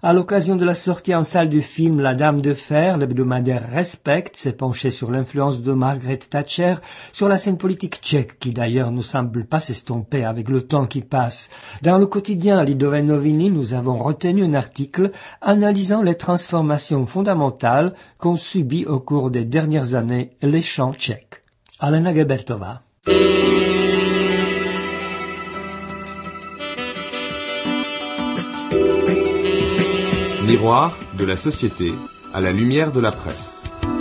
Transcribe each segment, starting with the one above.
À l'occasion de la sortie en salle du film La Dame de Fer, l'hebdomadaire Respect s'est penché sur l'influence de Margaret Thatcher sur la scène politique tchèque, qui d'ailleurs ne semble pas s'estomper avec le temps qui passe. Dans le quotidien Lidové noviny, nous avons retenu un article analysant les transformations fondamentales qu'ont subies au cours des dernières années les chants tchèques. Alena Gebertová. Miroir de la société à la lumière de la presse.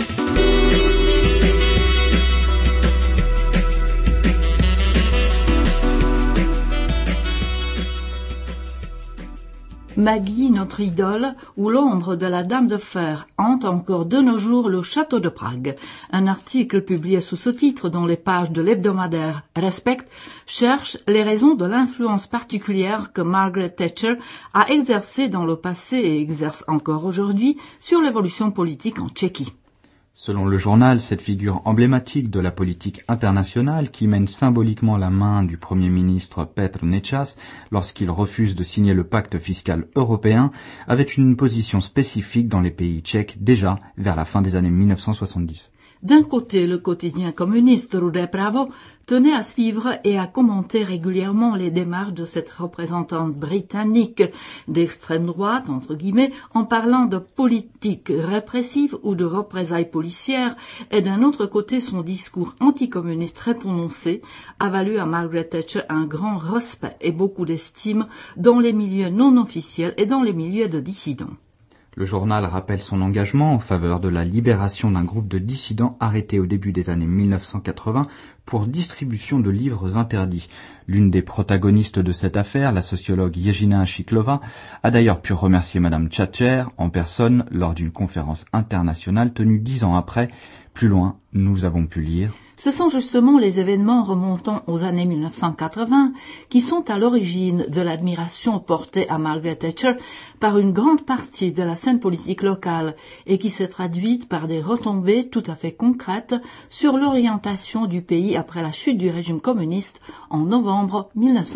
Maggie, notre idole, ou l'ombre de la Dame de Fer hante encore de nos jours le château de Prague. Un article publié sous ce titre dans les pages de l'hebdomadaire Respect cherche les raisons de l'influence particulière que Margaret Thatcher a exercée dans le passé et exerce encore aujourd'hui sur l'évolution politique en Tchéquie. Selon le journal, cette figure emblématique de la politique internationale qui mène symboliquement la main du Premier ministre Petr Nečas lorsqu'il refuse de signer le pacte fiscal européen avait une position spécifique dans les pays tchèques déjà vers la fin des années 1970. D'un côté, le quotidien communiste Rudé Pravo tenait à suivre et à commenter régulièrement les démarches de cette représentante britannique d'extrême droite, entre guillemets, en parlant de politique répressive ou de représailles policières, et d'un autre côté, son discours anticommuniste très prononcé a valu à Margaret Thatcher un grand respect et beaucoup d'estime dans les milieux non officiels et dans les milieux de dissidents. Le journal rappelle son engagement en faveur de la libération d'un groupe de dissidents arrêtés au début des années 1980 pour distribution de livres interdits. L'une des protagonistes de cette affaire, la sociologue Jezina Šiklova, a d'ailleurs pu remercier Madame Thatcher en personne lors d'une conférence internationale tenue 10 ans après. Plus loin, nous avons pu lire: Ce sont justement les événements remontant aux années 1980 qui sont à l'origine de l'admiration portée à Margaret Thatcher par une grande partie de la scène politique locale et qui s'est traduite par des retombées tout à fait concrètes sur l'orientation du pays après la chute du régime communiste en novembre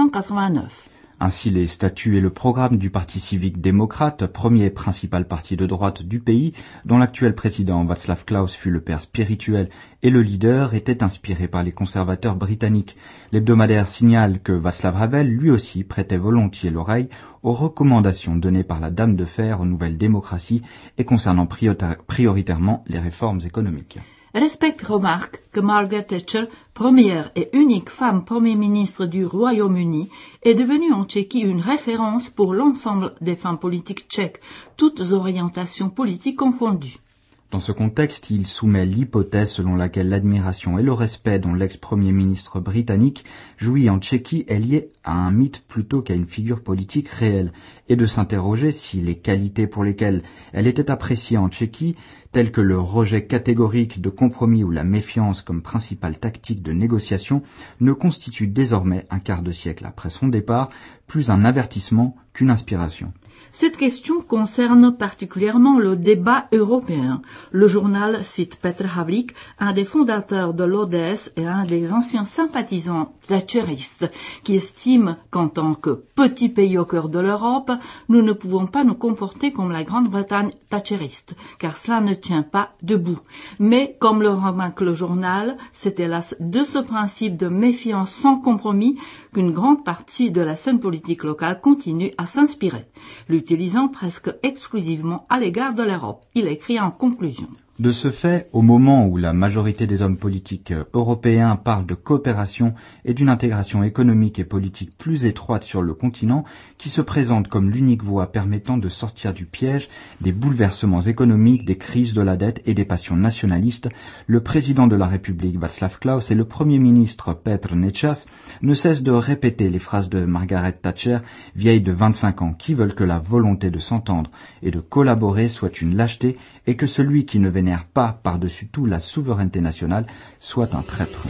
1989. Ainsi, les statuts et le programme du Parti civique démocrate, premier et principal parti de droite du pays, dont l'actuel président Václav Klaus fut le père spirituel et le leader, étaient inspirés par les conservateurs britanniques. L'hebdomadaire signale que Václav Havel, lui aussi, prêtait volontiers l'oreille aux recommandations données par la Dame de Fer aux nouvelles démocraties et concernant prioritairement les réformes économiques. Respect remarque que Margaret Thatcher, première et unique femme Premier ministre du Royaume-Uni, est devenue en Tchéquie une référence pour l'ensemble des femmes politiques tchèques, toutes orientations politiques confondues. Dans ce contexte, il soumet l'hypothèse selon laquelle l'admiration et le respect dont l'ex-premier ministre britannique jouit en Tchéquie est lié à un mythe plutôt qu'à une figure politique réelle, et de s'interroger si les qualités pour lesquelles elle était appréciée en Tchéquie, telles que le rejet catégorique de compromis ou la méfiance comme principale tactique de négociation, ne constituent désormais, un quart de siècle après son départ, plus un avertissement qu'une inspiration. Cette question concerne particulièrement le débat européen. Le journal cite Petr Havlík, un des fondateurs de l'ODS et un des anciens sympathisants thatcheristes, qui estime qu'en tant que petit pays au cœur de l'Europe, nous ne pouvons pas nous comporter comme la Grande-Bretagne thatcheriste, car cela ne tient pas debout. Mais, comme le remarque le journal, c'est hélas de ce principe de méfiance sans compromis qu'une grande partie de la scène politique locale continue à s'inspirer, l'utilisant presque exclusivement à l'égard de l'Europe. Il écrit en conclusion. De ce fait, au moment où la majorité des hommes politiques européens parlent de coopération et d'une intégration économique et politique plus étroite sur le continent, qui se présente comme l'unique voie permettant de sortir du piège des bouleversements économiques, des crises de la dette et des passions nationalistes, le président de la République Václav Klaus et le Premier ministre Petr Nečas ne cessent de répéter les phrases de Margaret Thatcher, vieille de 25 ans, qui veulent que la volonté de s'entendre et de collaborer soit une lâcheté et que celui qui ne vénère pas par-dessus tout la souveraineté nationale soit un traître.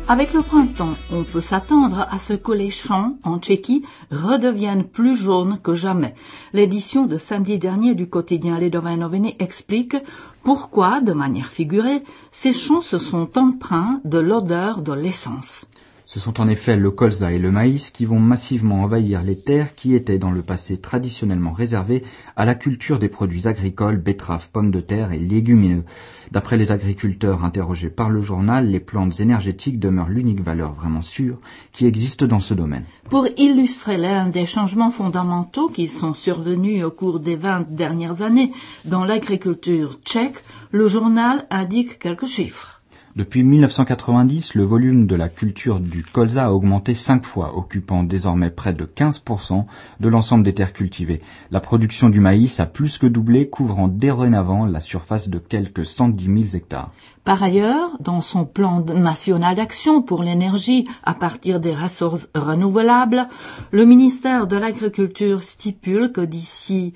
Avec le printemps, on peut s'attendre à ce que les champs en Tchéquie redeviennent plus jaunes que jamais. L'édition de samedi dernier du quotidien Lidové noviny explique pourquoi, de manière figurée, ces champs se sont empreints de l'odeur de l'essence. Ce sont en effet le colza et le maïs qui vont massivement envahir les terres qui étaient dans le passé traditionnellement réservées à la culture des produits agricoles, betteraves, pommes de terre et légumineux. D'après les agriculteurs interrogés par le journal, les plantes énergétiques demeurent l'unique valeur vraiment sûre qui existe dans ce domaine. Pour illustrer l'un des changements fondamentaux qui sont survenus au cours des 20 dernières années dans l'agriculture tchèque, le journal indique quelques chiffres. Depuis 1990, le volume de la culture du colza a augmenté 5 fois, occupant désormais près de 15% de l'ensemble des terres cultivées. La production du maïs a plus que doublé, couvrant dorénavant la surface de quelques 110 000 hectares. Par ailleurs, dans son plan national d'action pour l'énergie à partir des ressources renouvelables, le ministère de l'Agriculture stipule que d'ici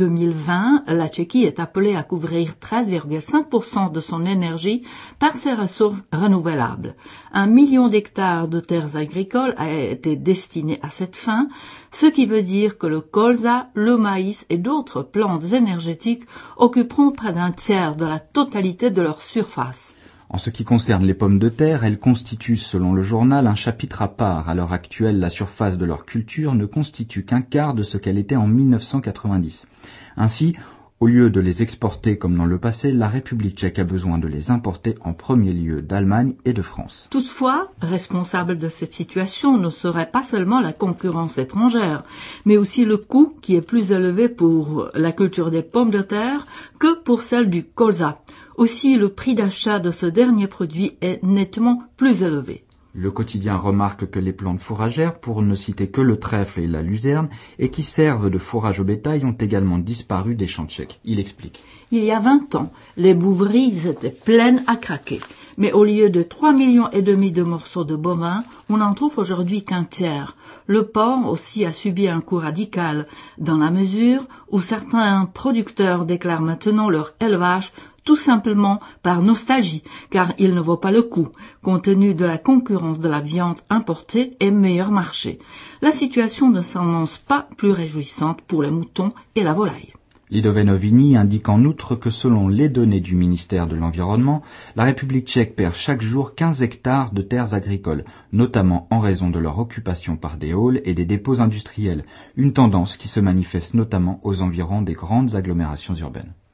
2020, la Tchéquie est appelée à couvrir 13,5% de son énergie par ces ressources renouvelables. 1 million d'hectares de terres agricoles a été destiné à cette fin, ce qui veut dire que le colza, le maïs et d'autres plantes énergétiques occuperont près d'un tiers de la totalité de leur surface. En ce qui concerne les pommes de terre, elles constituent, selon le journal, un chapitre à part. À l'heure actuelle, la surface de leur culture ne constitue qu'un quart de ce qu'elle était en 1990. Ainsi, au lieu de les exporter comme dans le passé, la République tchèque a besoin de les importer en premier lieu d'Allemagne et de France. Toutefois, responsable de cette situation ne serait pas seulement la concurrence étrangère, mais aussi le coût qui est plus élevé pour la culture des pommes de terre que pour celle du colza. Aussi, le prix d'achat de ce dernier produit est nettement plus élevé. Le quotidien remarque que les plantes fourragères, pour ne citer que le trèfle et la luzerne, et qui servent de fourrage au bétail, ont également disparu des champs tchèques. Il explique. Il y a 20 ans, les bouveries étaient pleines à craquer. Mais au lieu de 3,5 millions de morceaux de bovins, on n'en trouve aujourd'hui qu'un tiers. Le porc aussi a subi un coup radical, dans la mesure où certains producteurs déclarent maintenant leur élevage tout simplement par nostalgie, car il ne vaut pas le coup, compte tenu de la concurrence de la viande importée et meilleur marché. La situation ne s'annonce pas plus réjouissante pour les moutons et la volaille. Lidové noviny indique en outre que selon les données du ministère de l'Environnement, la République tchèque perd chaque jour 15 hectares de terres agricoles, notamment en raison de leur occupation par des halls et des dépôts industriels, une tendance qui se manifeste notamment aux environs des grandes agglomérations urbaines.